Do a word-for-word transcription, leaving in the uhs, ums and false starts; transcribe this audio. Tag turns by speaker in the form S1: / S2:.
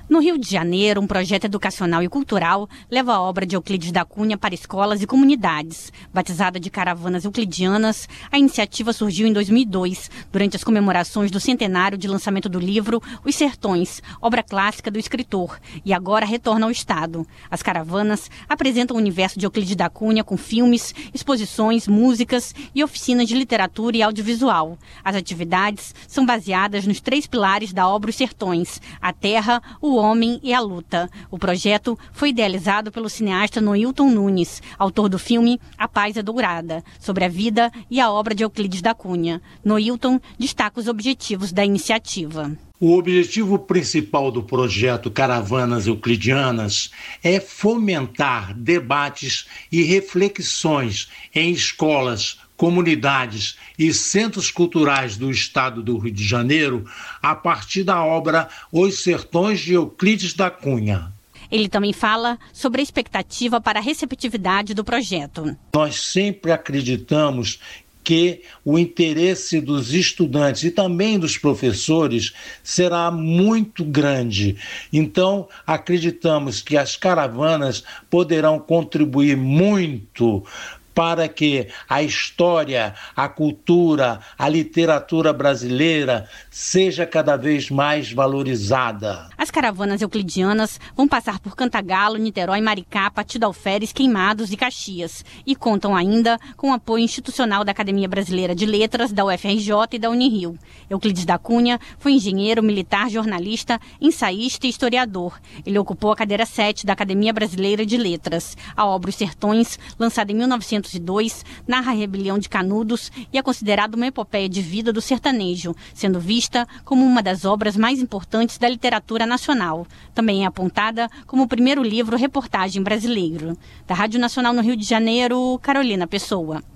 S1: No Rio de Janeiro, um projeto educacional e cultural leva a obra de Euclides da Cunha para escolas e comunidades. Batizada de Caravanas Euclidianas, a iniciativa surgiu em dois mil e dois, durante as comemorações do centenário de lançamento do livro Os Sertões, obra clássica do escritor, e agora retorna ao Estado. As caravanas apresentam o universo de Euclides da Cunha com filmes, exposições, músicas e oficinas de literatura e audiovisual. As atividades são baseadas nos três pilares da obra Os Sertões: a terra, o homem e a luta. O projeto foi idealizado pelo cineasta Noilton Nunes, autor do filme A Paz é Dourada, sobre a vida e a obra de Euclides da Cunha. Noilton destaca os objetivos da iniciativa.
S2: O objetivo principal do projeto Caravanas Euclidianas é fomentar debates e reflexões em escolas, comunidades e centros culturais do estado do Rio de Janeiro a partir da obra Os Sertões de Euclides da Cunha.
S1: Ele também fala sobre a expectativa para a receptividade do projeto.
S2: Nós sempre acreditamos que o interesse dos estudantes e também dos professores será muito grande. Então, acreditamos que as caravanas poderão contribuir muito para que a história, a cultura, a literatura brasileira seja cada vez mais valorizada.
S1: As caravanas euclidianas vão passar por Cantagalo, Niterói, Maricá, Partido Alferes, Queimados e Caxias e contam ainda com o apoio institucional da Academia Brasileira de Letras, da U F R J e da Unirio. Euclides da Cunha foi engenheiro, militar, jornalista, ensaísta e historiador. Ele ocupou a cadeira sete da Academia Brasileira de Letras. A obra Os Sertões, lançada em mil novecentos e dois, narra a rebelião de Canudos e é considerada uma epopeia de vida do sertanejo, sendo vista como uma das obras mais importantes da literatura nacional. Também é apontada como o primeiro livro-reportagem brasileiro. Da Rádio Nacional no Rio de Janeiro, Carolina Pessoa.